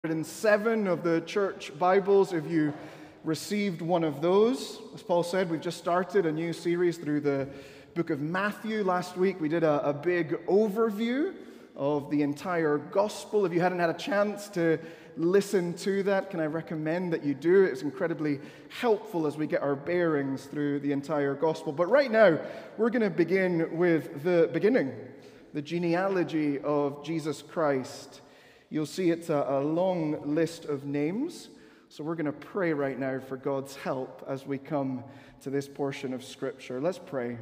107 of the church Bibles. If you received one of those, as Paul said, we've just started a new series through the book of Matthew. Last week we did a big overview of the entire gospel. If you hadn't had a chance to listen to that, can I recommend that you do? It's incredibly helpful as we get our bearings through the entire gospel. But right now, we're going to begin with the beginning, the genealogy of Jesus Christ. You'll see it's a long list of names. So we're going to pray right now for God's help as we come to this portion of Scripture. Let's pray.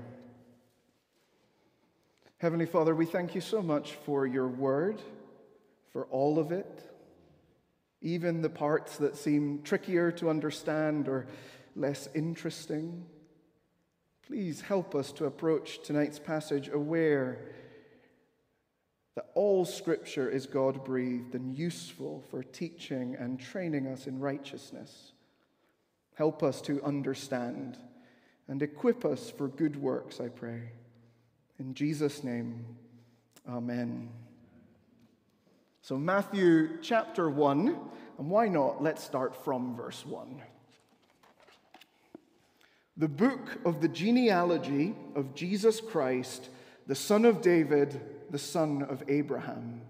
Heavenly Father, we thank you so much for your word, for all of it, even the parts that seem trickier to understand or less interesting. Please help us to approach tonight's passage aware that all Scripture is God-breathed and useful for teaching and training us in righteousness. Help us to understand and equip us for good works, I pray. In Jesus' name, amen. So Matthew chapter 1, and why not? Let's start from verse 1. The book of the genealogy of Jesus Christ, the son of David, the son of Abraham.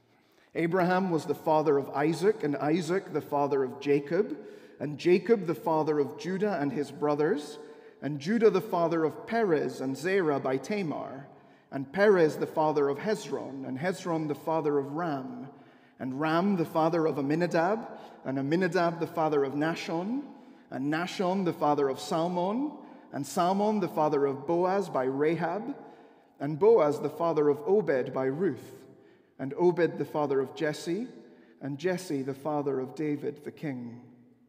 Abraham was the father of Isaac, and Isaac the father of Jacob, and Jacob the father of Judah and his brothers, and Judah the father of Perez and Zerah by Tamar, and Perez the father of Hezron, and Hezron the father of Ram, and Ram the father of Amminadab, and Amminadab the father of Nahshon, and Nahshon the father of Salmon, and Salmon the father of Boaz by Rahab, and Boaz the father of Obed by Ruth, and Obed the father of Jesse, and Jesse the father of David the king.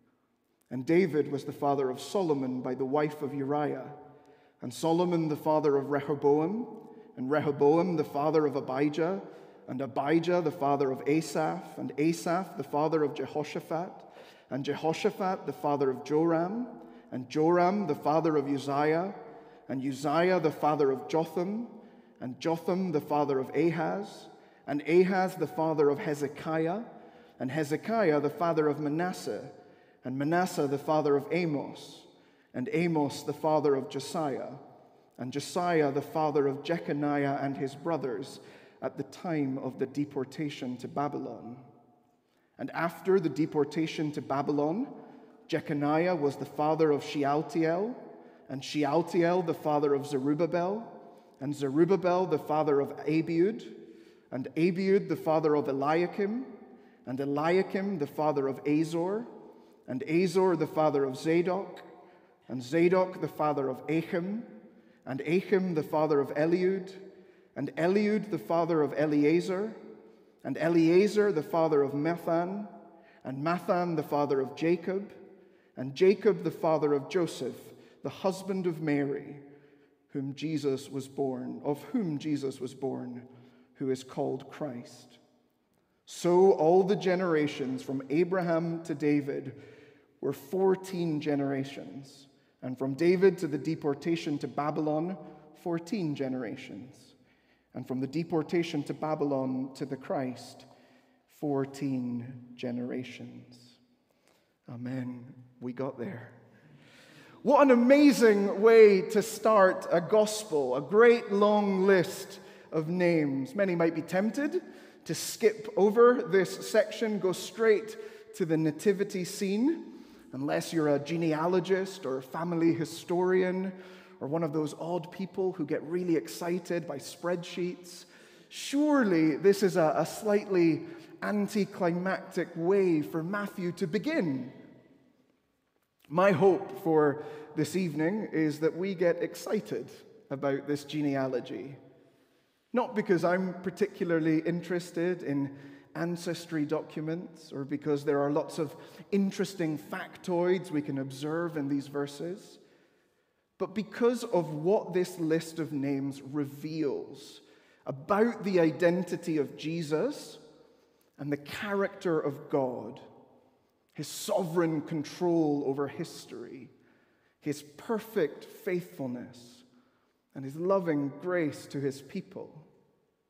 And David was the father of Solomon by the wife of Uriah, and Solomon the father of Rehoboam, and Rehoboam the father of Abijah, and Abijah the father of Asaph, and Asaph the father of Jehoshaphat, and Jehoshaphat the father of Joram, and Joram the father of Uzziah, and Uzziah the father of Jotham, and Jotham the father of Ahaz, and Ahaz the father of Hezekiah, and Hezekiah the father of Manasseh, and Manasseh the father of Amos, and Amos the father of Josiah, and Josiah the father of Jeconiah and his brothers at the time of the deportation to Babylon. And after the deportation to Babylon, Jeconiah was the father of Shealtiel, and Shealtiel the father of Zerubbabel, and Zerubbabel the father of Abiud, and Abiud the father of Eliakim, and Eliakim the father of Azor, and Azor the father of Zadok, and Zadok the father of Achim, and Achim the father of Eliud, and Eliud the father of Eleazar, and Eleazar the father of Mathan, and Mathan the father of Jacob, and Jacob the father of Joseph, the husband of Mary, of whom Jesus was born, who is called Christ. So all the generations from Abraham to David were 14 generations, and from David to the deportation to Babylon, 14 generations, and from the deportation to Babylon to the Christ, 14 generations. Amen. We got there. What an amazing way to start a gospel, a great long list of names. Many might be tempted to skip over this section, go straight to the nativity scene, unless you're a genealogist or a family historian or one of those odd people who get really excited by spreadsheets. Surely this is a slightly anticlimactic way for Matthew to begin. My hope for this evening is that we get excited about this genealogy. Not because I'm particularly interested in ancestry documents or because there are lots of interesting factoids we can observe in these verses, but because of what this list of names reveals about the identity of Jesus and the character of God, his sovereign control over history, his perfect faithfulness, and his loving grace to his people.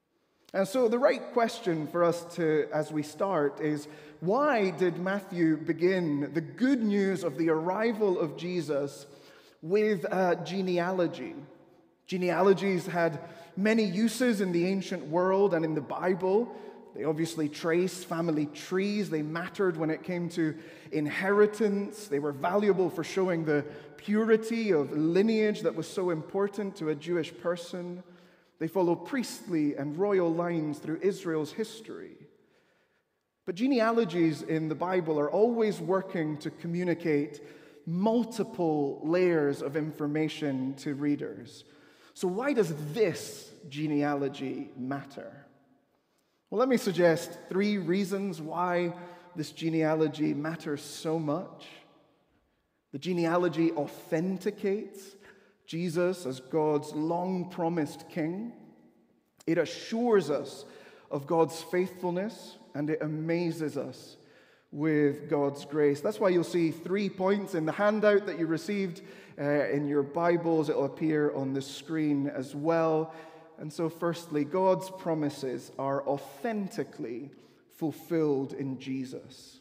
And so the right question for us as we start is, why did Matthew begin the good news of the arrival of Jesus with a genealogy? Genealogies had many uses in the ancient world and in the Bible. They obviously traced family trees. They mattered when it came to inheritance. They were valuable for showing the purity of lineage that was so important to a Jewish person. They follow priestly and royal lines through Israel's history. But genealogies in the Bible are always working to communicate multiple layers of information to readers. So why does this genealogy matter? Well, let me suggest 3 reasons why this genealogy matters so much. The genealogy authenticates Jesus as God's long-promised king. It assures us of God's faithfulness, and it amazes us with God's grace. That's why you'll see 3 points in the handout that you received in your Bibles. It'll appear on the screen as well. And so firstly, God's promises are authentically fulfilled in Jesus.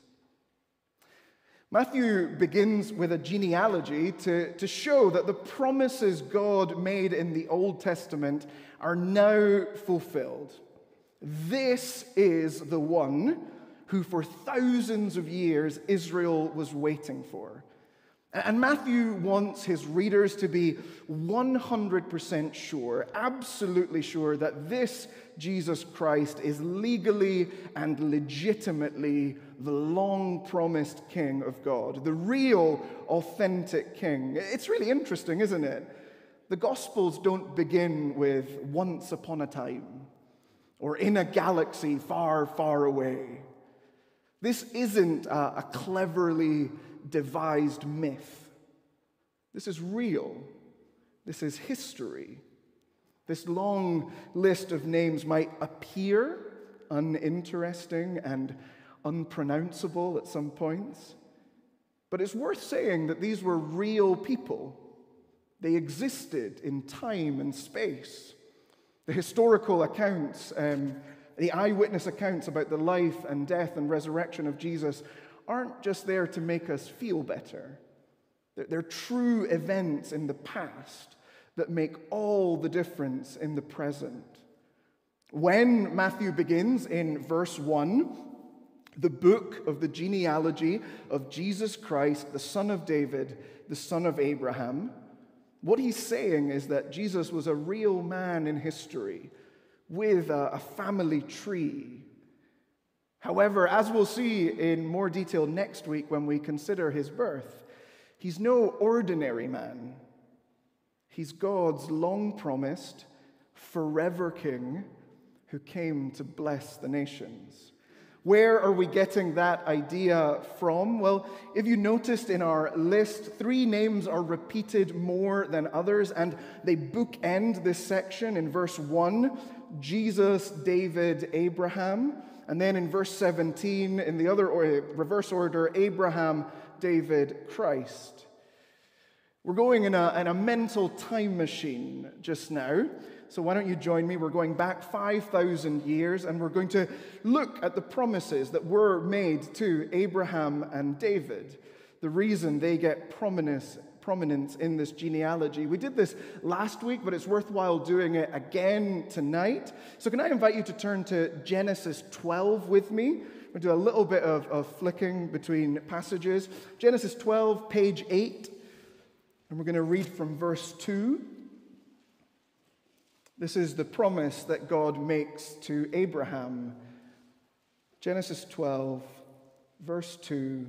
Matthew begins with a genealogy to show that the promises God made in the Old Testament are now fulfilled. This is the one who for thousands of years Israel was waiting for. And Matthew wants his readers to be 100% sure, absolutely sure, that this Jesus Christ is legally and legitimately the long-promised King of God, the real, authentic King. It's really interesting, isn't it? The Gospels don't begin with once upon a time or in a galaxy far, far away. This isn't a cleverly devised myth. This is real. This is history. This long list of names might appear uninteresting and unpronounceable at some points, but it's worth saying that these were real people. They existed in time and space. The historical accounts, the eyewitness accounts about the life and death and resurrection of Jesus aren't just there to make us feel better. They're true events in the past that make all the difference in the present. When Matthew begins in verse 1, the book of the genealogy of Jesus Christ, the son of David, the son of Abraham, what he's saying is that Jesus was a real man in history with a family tree. However, as we'll see in more detail next week when we consider his birth, he's no ordinary man. He's God's long-promised, forever king who came to bless the nations. Where are we getting that idea from? Well, if you noticed in our list, 3 names are repeated more than others, and they bookend this section. In verse 1, Jesus, David, Abraham. And then in verse 17, in the other reverse order, Abraham, David, Christ. We're going in a mental time machine just now. So why don't you join me? We're going back 5,000 years, and we're going to look at the promises that were made to Abraham and David, the reason they get prominence in this genealogy. We did this last week, but it's worthwhile doing it again tonight. So can I invite you to turn to Genesis 12 with me? We'll do a little bit of flicking between passages. Genesis 12, page 8, and we're going to read from verse 2. This is the promise that God makes to Abraham. Genesis 12, verse 2.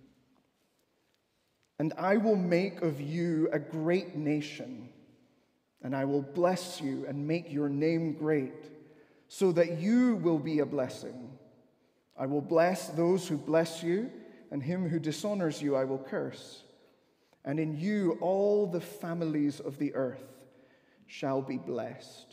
And I will make of you a great nation, and I will bless you and make your name great, so that you will be a blessing. I will bless those who bless you, and him who dishonors you I will curse. And in you all the families of the earth shall be blessed.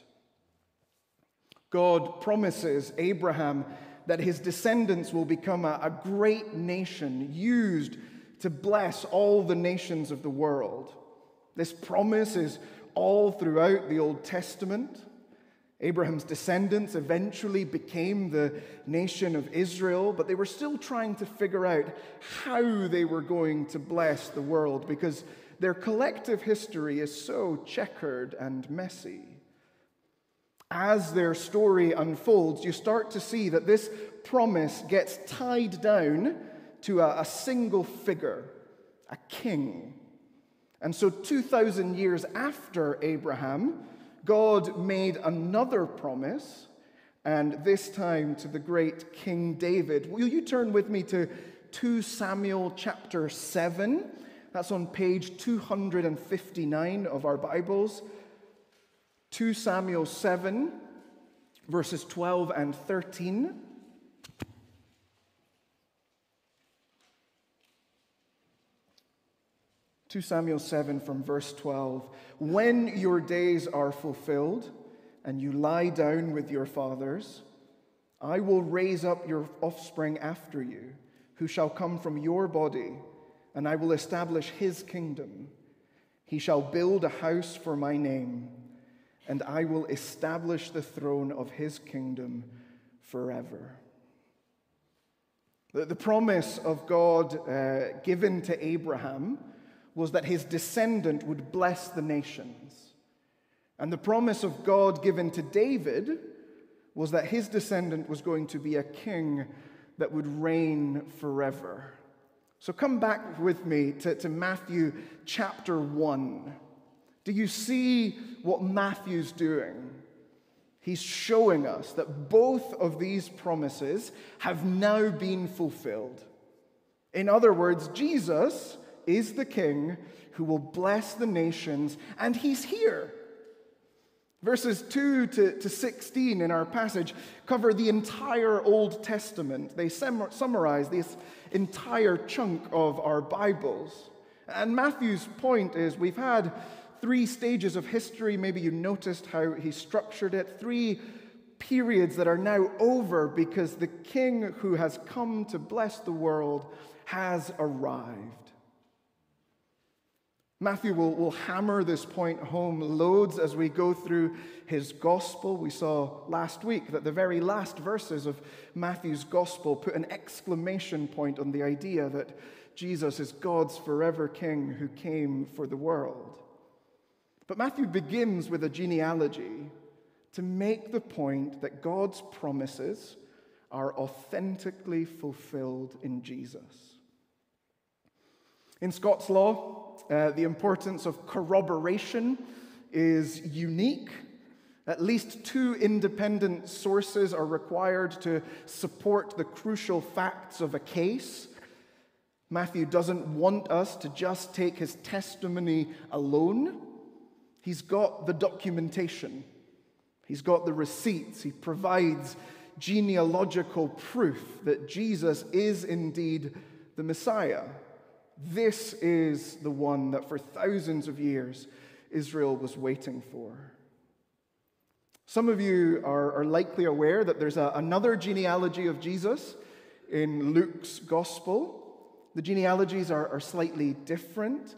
God promises Abraham that his descendants will become a great nation used to bless all the nations of the world. This promise is all throughout the Old Testament. Abraham's descendants eventually became the nation of Israel, but they were still trying to figure out how they were going to bless the world because their collective history is so checkered and messy. As their story unfolds, you start to see that this promise gets tied down to a single figure, a king. And so 2,000 years after Abraham, God made another promise, and this time to the great King David. Will you turn with me to 2 Samuel chapter 7? That's on page 259 of our Bibles. 2 Samuel 7, verses 12 and 13. Two Samuel 7 from verse 12. When your days are fulfilled and you lie down with your fathers, I will raise up your offspring after you, who shall come from your body, and I will establish his kingdom. He shall build a house for my name, and I will establish the throne of his kingdom forever. The promise of God given to Abraham was that his descendant would bless the nations. And the promise of God given to David was that his descendant was going to be a king that would reign forever. So come back with me to Matthew chapter 1. Do you see what Matthew's doing? He's showing us that both of these promises have now been fulfilled. In other words, Jesus is the king who will bless the nations, and he's here. Verses 2 to 16 in our passage cover the entire Old Testament. They summarize this entire chunk of our Bibles. And Matthew's point is we've had 3 stages of history. Maybe you noticed how he structured it. 3 periods that are now over because the king who has come to bless the world has arrived. Matthew will hammer this point home loads as we go through his gospel. We saw last week that the very last verses of Matthew's gospel put an exclamation point on the idea that Jesus is God's forever king who came for the world. But Matthew begins with a genealogy to make the point that God's promises are authentically fulfilled in Jesus. In Scots law, the importance of corroboration is unique. At least 2 independent sources are required to support the crucial facts of a case. Matthew doesn't want us to just take his testimony alone. He's got the documentation. He's got the receipts. He provides genealogical proof that Jesus is indeed the Messiah. This is the one that for thousands of years Israel was waiting for. Some of you are likely aware that there's another genealogy of Jesus in Luke's gospel. The genealogies are slightly different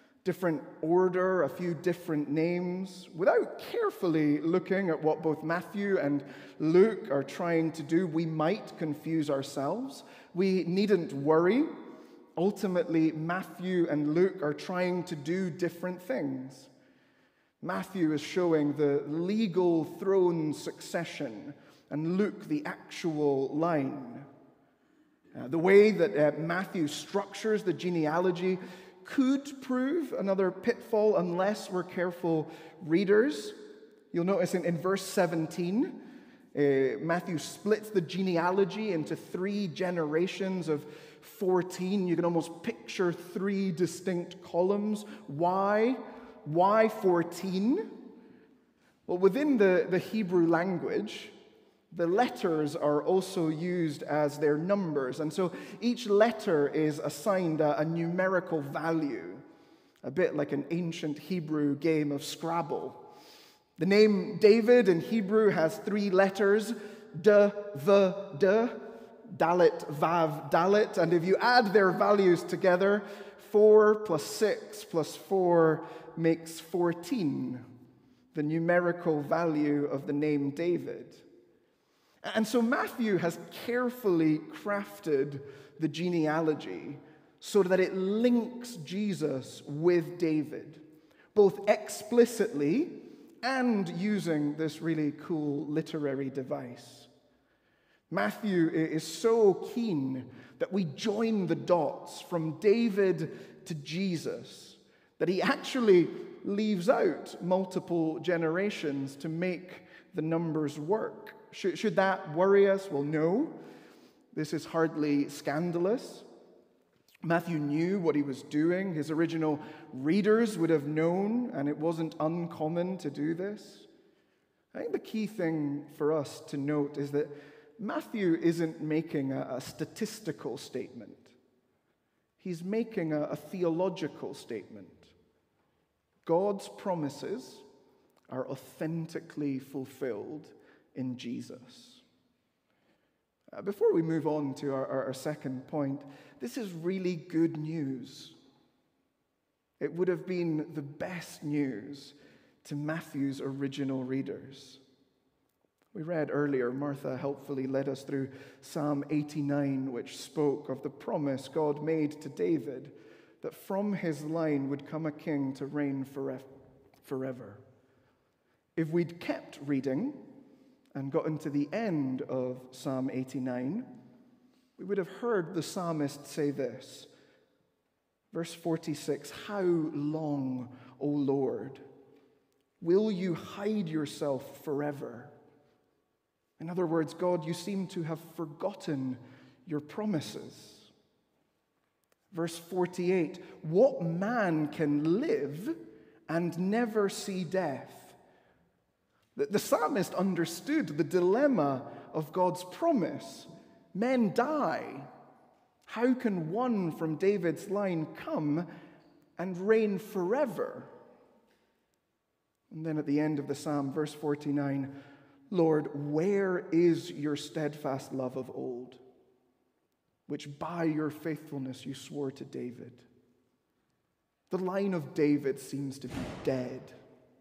order, a few different names. Without carefully looking at what both Matthew and Luke are trying to do, we might confuse ourselves. We needn't worry. Ultimately, Matthew and Luke are trying to do different things. Matthew is showing the legal throne succession, and Luke the actual line. The way that Matthew structures the genealogy could prove another pitfall unless we're careful readers. You'll notice in verse 17, Matthew splits the genealogy into 3 generations of 14. You can almost picture 3 distinct columns. Why 14? Well, within the Hebrew language, the letters are also used as their numbers. And so each letter is assigned a numerical value, a bit like an ancient Hebrew game of Scrabble. The name David in Hebrew has 3 letters, D, V, D, Dalet, Vav, Dalet. And if you add their values together, 4 plus 6 plus 4 makes 14. the numerical value of the name David. And so Matthew has carefully crafted the genealogy so that it links Jesus with David, both explicitly and using this really cool literary device. Matthew is so keen that we join the dots from David to Jesus that he actually leaves out multiple generations to make the numbers work. Should that worry us? Well, no. This is hardly scandalous. Matthew knew what he was doing. His original readers would have known, and it wasn't uncommon to do this. I think the key thing for us to note is that Matthew isn't making a statistical statement. He's making a theological statement. God's promises are authentically fulfilled in Jesus. Before we move on to our second point, this is really good news. It would have been the best news to Matthew's original readers. We read earlier, Martha helpfully led us through Psalm 89, which spoke of the promise God made to David that from his line would come a king to reign forever. If we'd kept reading and gotten to the end of Psalm 89, we would have heard the psalmist say this. Verse 46, "How long, O Lord, will you hide yourself forever?" In other words, God, you seem to have forgotten your promises. Verse 48, "What man can live and never see death?" The psalmist understood the dilemma of God's promise. Men die. How can one from David's line come and reign forever? And then at the end of the psalm, verse 49, "Lord, where is your steadfast love of old, which by your faithfulness you swore to David?" The line of David seems to be dead.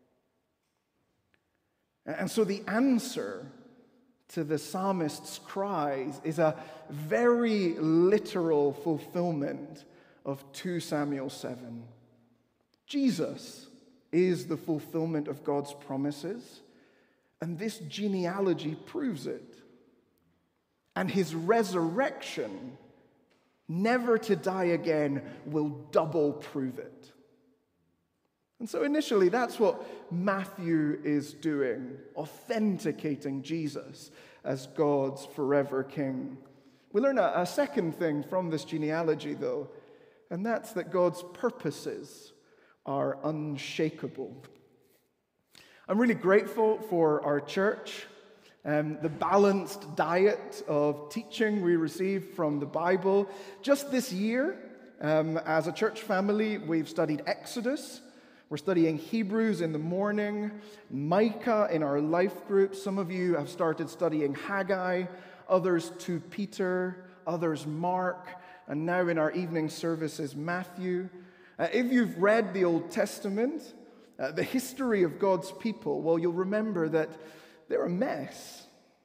And so the answer to the psalmist's cries is a very literal fulfillment of 2 Samuel 7. Jesus is the fulfillment of God's promises, and this genealogy proves it. And his resurrection, never to die again, will double prove it. And so initially, that's what Matthew is doing, authenticating Jesus as God's forever king. We learn a second thing from this genealogy, though, and that's that God's purposes are unshakable. I'm really grateful for our church, the balanced diet of teaching we receive from the Bible. Just this year, as a church family, we've studied Exodus. We're studying Hebrews in the morning, Micah in our life group. Some of you have started studying Haggai, others 2 Peter, others Mark, and now in our evening services, Matthew. If you've read the Old Testament, the history of God's people, well, you'll remember that they're a mess.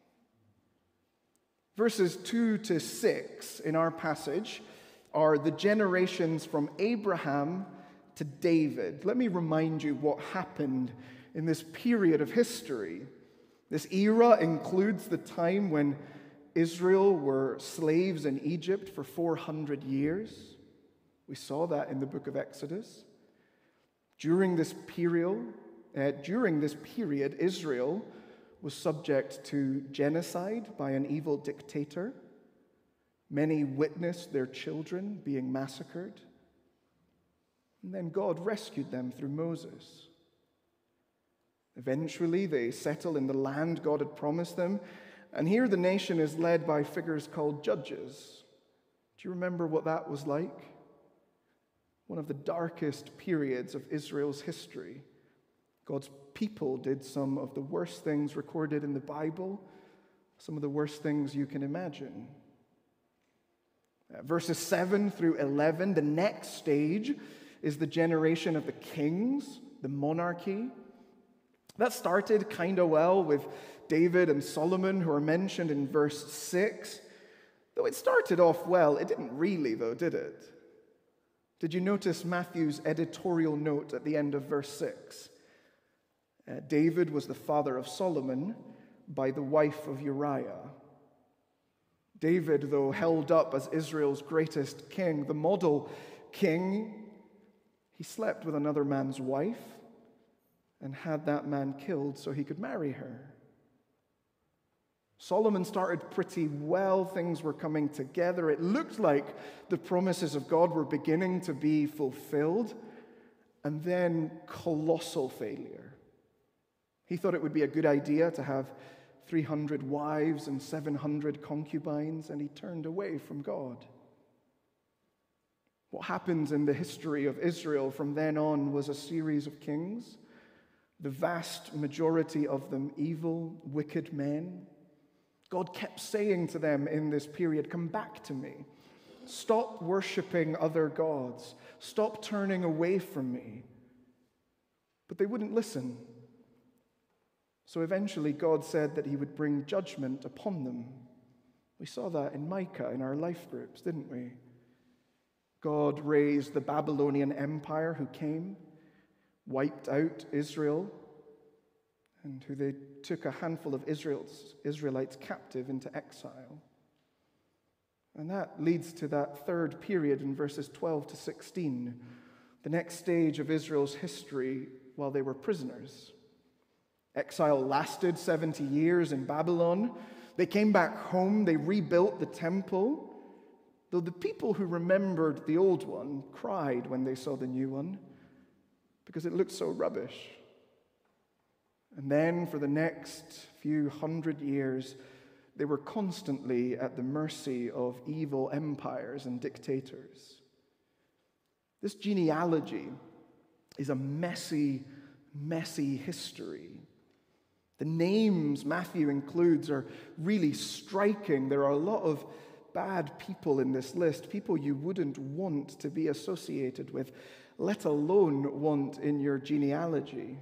Verses 2 to 6 in our passage are the generations from Abraham to David. Let me remind you what happened in this period of history. This era includes the time when Israel were slaves in Egypt for 400 years. We saw that in the book of Exodus. During this period, Israel was subject to genocide by an evil dictator. Many witnessed their children being massacred. And then God rescued them through Moses. Eventually, they settle in the land God had promised them. And here the nation is led by figures called judges. Do you remember what that was like? One of the darkest periods of Israel's history. God's people did some of the worst things recorded in the Bible, some of the worst things you can imagine. Verses 7 through 11, the next stage is the generation of the kings, the monarchy. That started kind of well with David and Solomon, who are mentioned in verse 6. Though it started off well, it didn't really, though, did it? Did you notice Matthew's editorial note at the end of verse 6? David was the father of Solomon by the wife of Uriah. David, though held up as Israel's greatest king, the model king, he slept with another man's wife and had that man killed so he could marry her. Solomon started pretty well. Things were coming together. It looked like the promises of God were beginning to be fulfilled. And then colossal failure. He thought it would be a good idea to have 300 wives and 700 concubines, and he turned away from God. What happens in the history of Israel from then on was a series of kings, the vast majority of them evil, wicked men. God kept saying to them in this period, "Come back to me. Stop worshiping other gods. Stop turning away from me." But they wouldn't listen. So eventually God said that he would bring judgment upon them. We saw that in Micah in our life groups, didn't we? God raised the Babylonian Empire who came, wiped out Israel, and who they took a handful of Israelites captive into exile. And that leads to that third period in verses 12 to 16, the next stage of Israel's history while they were prisoners. Exile lasted 70 years in Babylon. They came back home, they rebuilt the temple, though the people who remembered the old one cried when they saw the new one because it looked so rubbish. And then for the next few hundred years, they were constantly at the mercy of evil empires and dictators. This genealogy is a messy, messy history. The names Matthew includes are really striking. There are a lot of bad people in this list, people you wouldn't want to be associated with, let alone want in your genealogy.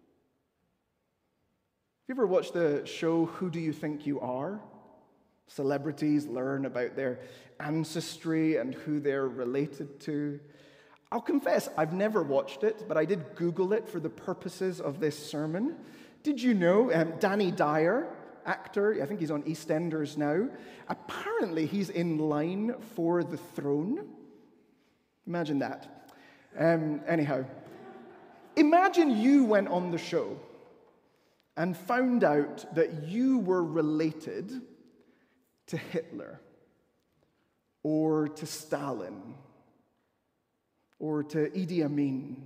Have you ever watched the show Who Do You Think You Are? Celebrities learn about their ancestry and who they're related to. I'll confess, I've never watched it, but I did Google it for the purposes of this sermon. Did you know Danny Dyer, actor, I think he's on EastEnders now, apparently he's in line for the throne. Imagine that. Anyhow, imagine you went on the show and found out that you were related to Hitler, or to Stalin, or to Idi Amin.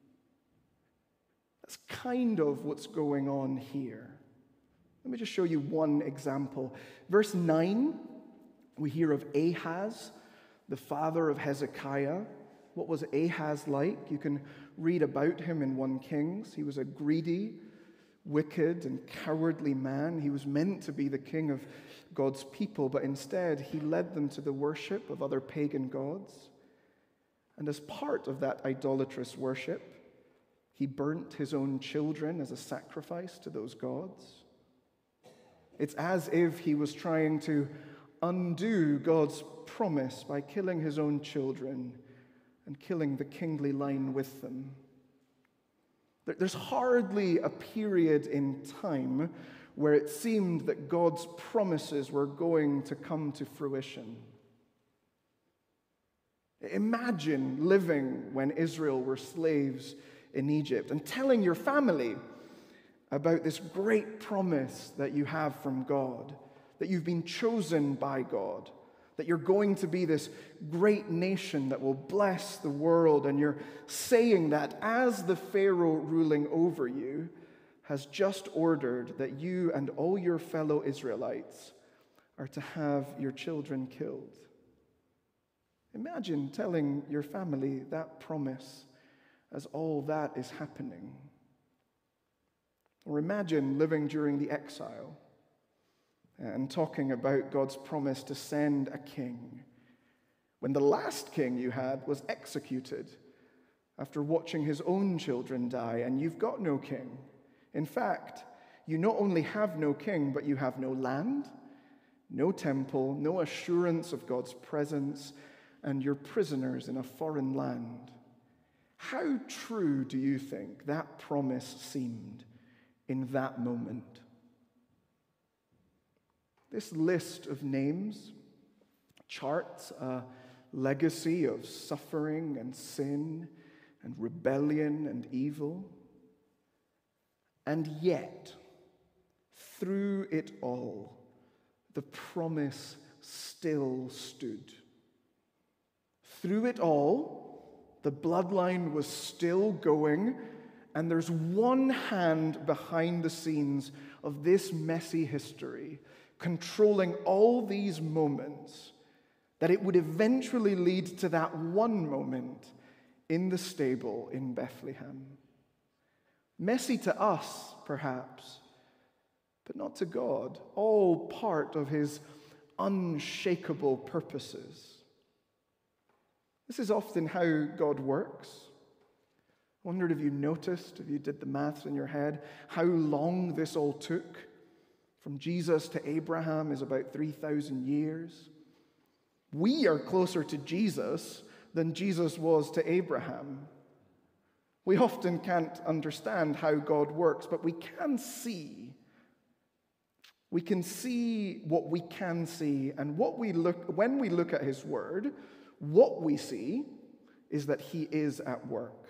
That's kind of what's going on here. Let me just show you one example. Verse 9, we hear of Ahaz, the father of Hezekiah. What was Ahaz like? You can read about him in 1 Kings. He was a greedy, wicked, and cowardly man. He was meant to be the king of God's people, but instead he led them to the worship of other pagan gods. And as part of that idolatrous worship, he burnt his own children as a sacrifice to those gods. It's as if he was trying to undo God's promise by killing his own children and killing the kingly line with them. There's hardly a period in time where it seemed that God's promises were going to come to fruition. Imagine living when Israel were slaves in Egypt and telling your family about this great promise that you have from God, that you've been chosen by God, that you're going to be this great nation that will bless the world, and you're saying that as the Pharaoh ruling over you has just ordered that you and all your fellow Israelites are to have your children killed. Imagine telling your family that promise as all that is happening. Or imagine living during the exile and talking about God's promise to send a king when the last king you had was executed after watching his own children die, and you've got no king In fact, you not only have no king, but you have no land, no temple, no assurance of God's presence, and you're prisoners in a foreign land. How true do you think that promise seemed in that moment? This list of names charts a legacy of suffering and sin and rebellion and evil. And yet, through it all, the promise still stood. Through it all, the bloodline was still going, and there's one hand behind the scenes of this messy history, controlling all these moments, that it would eventually lead to that one moment in the stable in Bethlehem. Messy to us, perhaps, but not to God, all part of his unshakable purposes. This is often how God works. I wondered if you noticed, if you did the maths in your head, how long this all took. From Jesus to Abraham is about 3,000 years. We are closer to Jesus than Jesus was to Abraham. We often can't understand how God works, but we can see. We can see what we can see, and when we look at his word, what we see is that he is at work.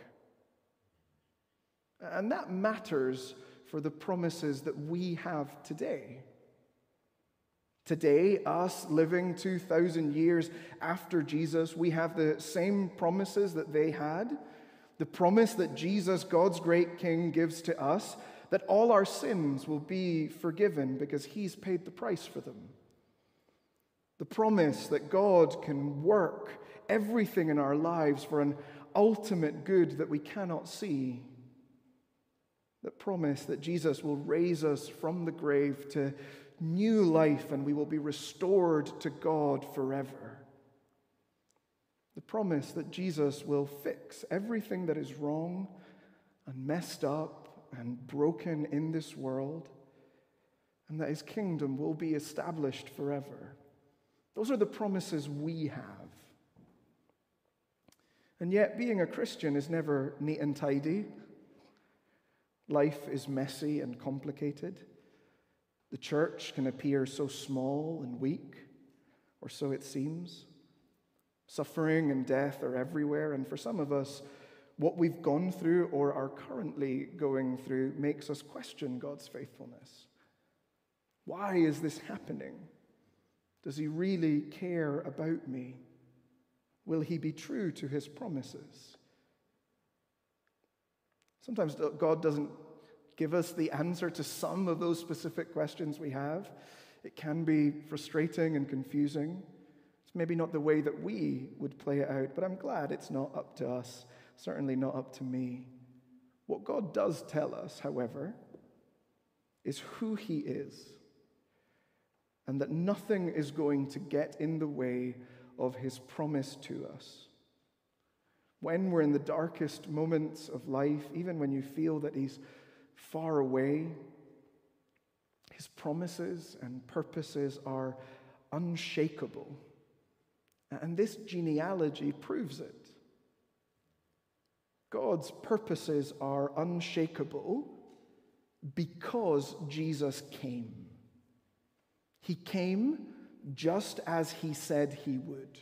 And that matters for the promises that we have today. Today, us living 2,000 years after Jesus, we have the same promises that they had. The promise that Jesus, God's great King, gives to us, that all our sins will be forgiven because he's paid the price for them. The promise that God can work everything in our lives for an ultimate good that we cannot see. The promise that Jesus will raise us from the grave to new life and we will be restored to God forever. The promise that Jesus will fix everything that is wrong and messed up and broken in this world, and that his kingdom will be established forever. Those are the promises we have. And yet, being a Christian is never neat and tidy. Life is messy and complicated. The church can appear so small and weak, or so it seems. Suffering and death are everywhere, and for some of us, what we've gone through or are currently going through makes us question God's faithfulness. Why is this happening? Does he really care about me? Will he be true to his promises? Sometimes God doesn't give us the answer to some of those specific questions we have. It can be frustrating and confusing. It's maybe not the way that we would play it out, but I'm glad it's not up to us, certainly not up to me. What God does tell us, however, is who he is, and that nothing is going to get in the way of his promise to us. When we're in the darkest moments of life, even when you feel that he's far away, his promises and purposes are unshakable. And this genealogy proves it. God's purposes are unshakable because Jesus came. He came just as he said he would.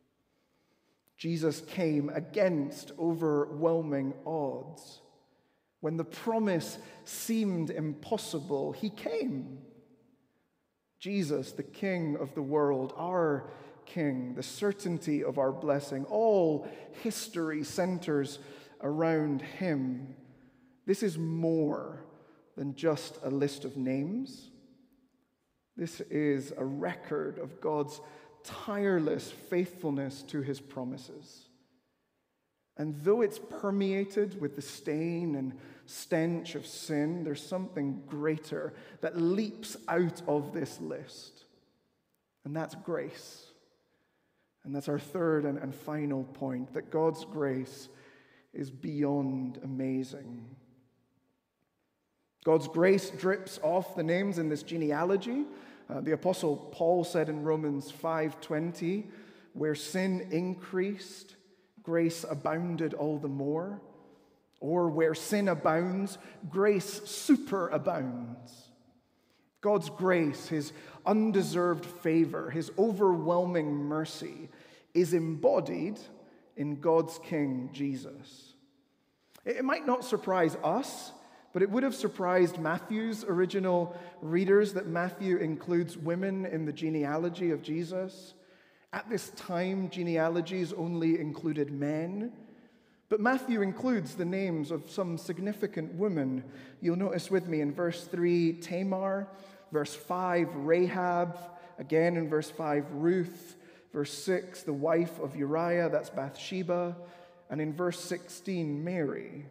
Jesus came against overwhelming odds. When the promise seemed impossible, he came. Jesus, the King of the world, our King, the certainty of our blessing, all history centers around him. This is more than just a list of names. This is a record of God's tireless faithfulness to his promises. And though it's permeated with the stain and stench of sin, there's something greater that leaps out of this list. And that's grace. And that's our third and final point, that God's grace is beyond amazing. God's grace drips off the names in this genealogy. The Apostle Paul said in Romans 5:20, where sin increased, grace abounded all the more. Or where sin abounds, grace superabounds. God's grace, his undeserved favor, his overwhelming mercy is embodied in God's King, Jesus. It might not surprise us, but it would have surprised Matthew's original readers that Matthew includes women in the genealogy of Jesus. At this time, genealogies only included men. But Matthew includes the names of some significant women. You'll notice with me in verse 3, Tamar, verse 5, Rahab, again in verse 5, Ruth, verse 6, the wife of Uriah, that's Bathsheba, and in verse 16, Mary.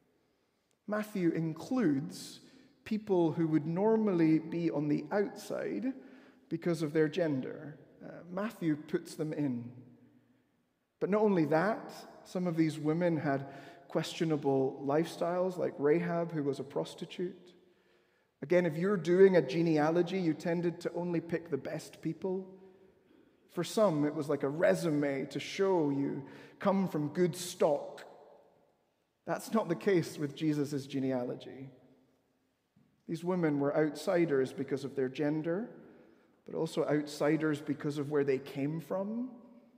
Matthew includes people who would normally be on the outside because of their gender. Matthew puts them in. But not only that, some of these women had questionable lifestyles, like Rahab, who was a prostitute. Again, if you're doing a genealogy, you tended to only pick the best people. For some, it was like a resume to show you come from good stock. That's not the case with Jesus' genealogy. These women were outsiders because of their gender, but also outsiders because of where they came from.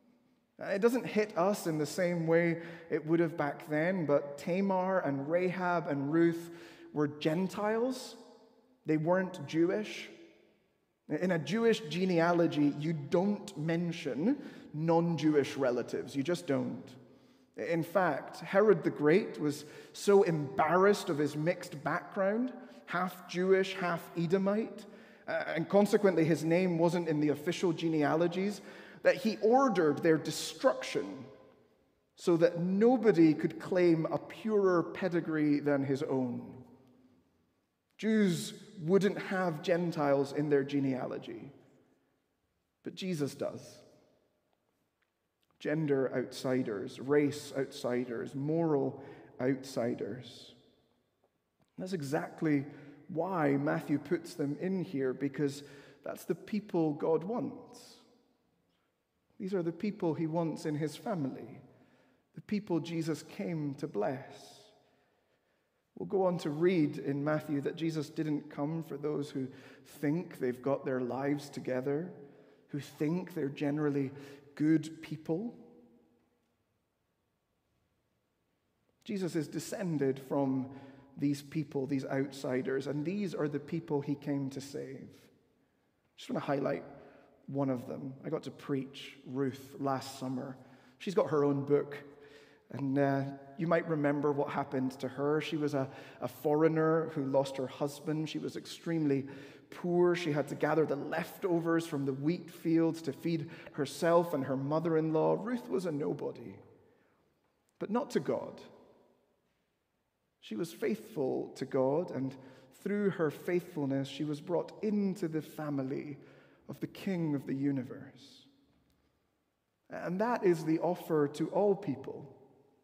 It doesn't hit us in the same way it would have back then, but Tamar and Rahab and Ruth were Gentiles. They weren't Jewish. In a Jewish genealogy, you don't mention non-Jewish relatives. You just don't. In fact, Herod the Great was so embarrassed of his mixed background, half Jewish, half Edomite, and consequently his name wasn't in the official genealogies, that he ordered their destruction so that nobody could claim a purer pedigree than his own. Jews wouldn't have Gentiles in their genealogy, but Jesus does. Gender outsiders, race outsiders, moral outsiders. That's exactly why Matthew puts them in here, because that's the people God wants. These are the people he wants in his family, the people Jesus came to bless. We'll go on to read in Matthew that Jesus didn't come for those who think they've got their lives together, who think they're generally good people. Jesus is descended from these people, these outsiders, and these are the people he came to save. I just want to highlight one of them. I got to preach Ruth last summer. She's got her own book, and you might remember what happened to her. She was a foreigner who lost her husband. She was extremely poor. She had to gather the leftovers from the wheat fields to feed herself and her mother-in-law. Ruth was a nobody, but not to God. She was faithful to God, and through her faithfulness, she was brought into the family of the King of the universe. And that is the offer to all people.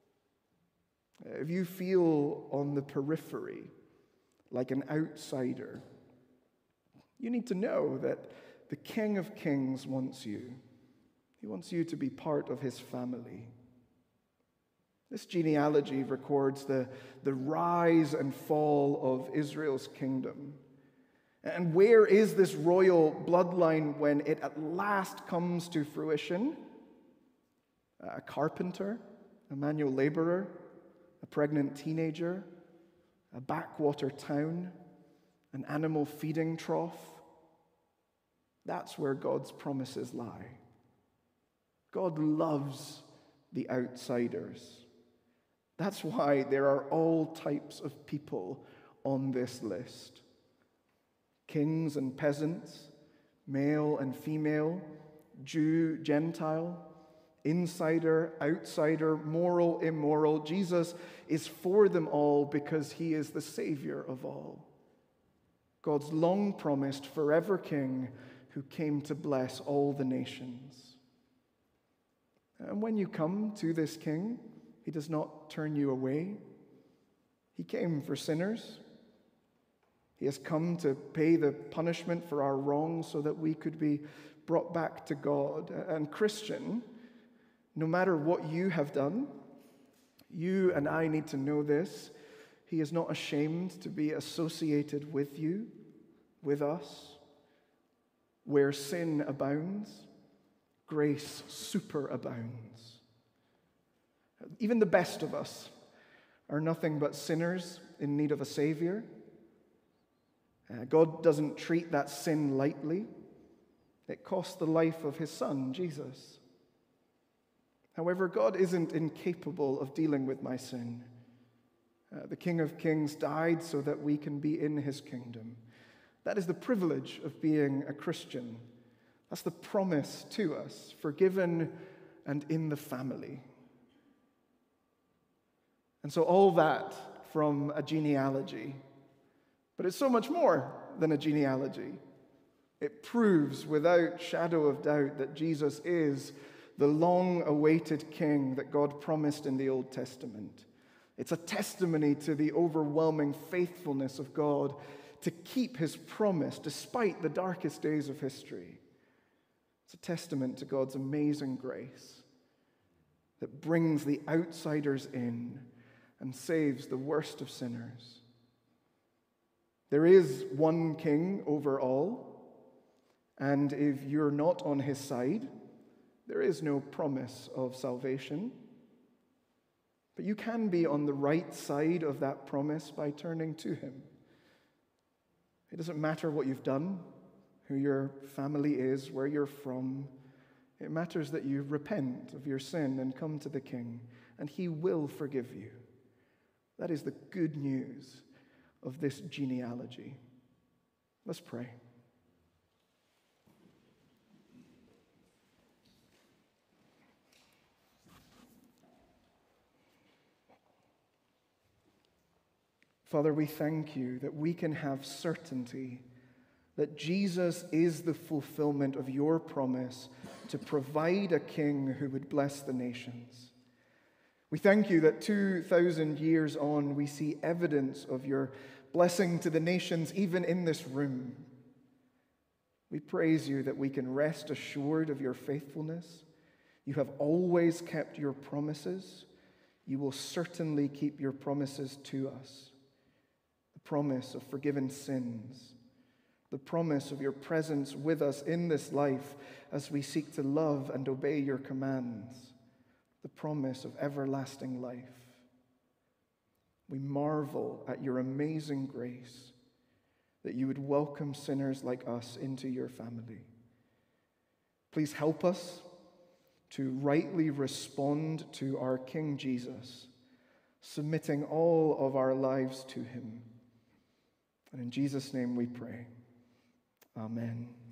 If you feel on the periphery, like an outsider, you need to know that the King of Kings wants you. He wants you to be part of his family. This genealogy records the rise and fall of Israel's kingdom. And where is this royal bloodline when it at last comes to fruition? A carpenter, a manual laborer, a pregnant teenager, a backwater town, an animal feeding trough. That's where God's promises lie. God loves the outsiders. That's why there are all types of people on this list. Kings and peasants, male and female, Jew, Gentile, insider, outsider, moral, immoral. Jesus is for them all because he is the Savior of all. God's long-promised forever King who came to bless all the nations. And when you come to this King, he does not turn you away. He came for sinners. He has come to pay the punishment for our wrongs so that we could be brought back to God. And Christian, no matter what you have done, you and I need to know this. He is not ashamed to be associated with you, with us. Where sin abounds, grace superabounds. Even the best of us are nothing but sinners in need of a Savior. God doesn't treat that sin lightly. It cost the life of his Son, Jesus. However, God isn't incapable of dealing with my sin. The King of Kings died so that we can be in his kingdom. That is the privilege of being a Christian. That's the promise to us, forgiven and in the family. And so all that from a genealogy. But it's so much more than a genealogy. It proves without shadow of doubt that Jesus is the long-awaited King that God promised in the Old Testament. It's a testimony to the overwhelming faithfulness of God to keep his promise despite the darkest days of history. It's a testament to God's amazing grace that brings the outsiders in and saves the worst of sinners. There is one king over all, and if you're not on his side, there is no promise of salvation. But you can be on the right side of that promise by turning to him. It doesn't matter what you've done, who your family is, where you're from. It matters that you repent of your sin and come to the King, and he will forgive you. That is the good news of this genealogy. Let's pray. Father, we thank you that we can have certainty that Jesus is the fulfillment of your promise to provide a king who would bless the nations. We thank you that 2,000 years on, we see evidence of your blessing to the nations, even in this room. We praise you that we can rest assured of your faithfulness. You have always kept your promises. You will certainly keep your promises to us. The promise of forgiven sins, the promise of your presence with us in this life as we seek to love and obey your commands, the promise of everlasting life. We marvel at your amazing grace, that you would welcome sinners like us into your family. Please help us to rightly respond to our King Jesus, submitting all of our lives to him. And in Jesus' name we pray. Amen.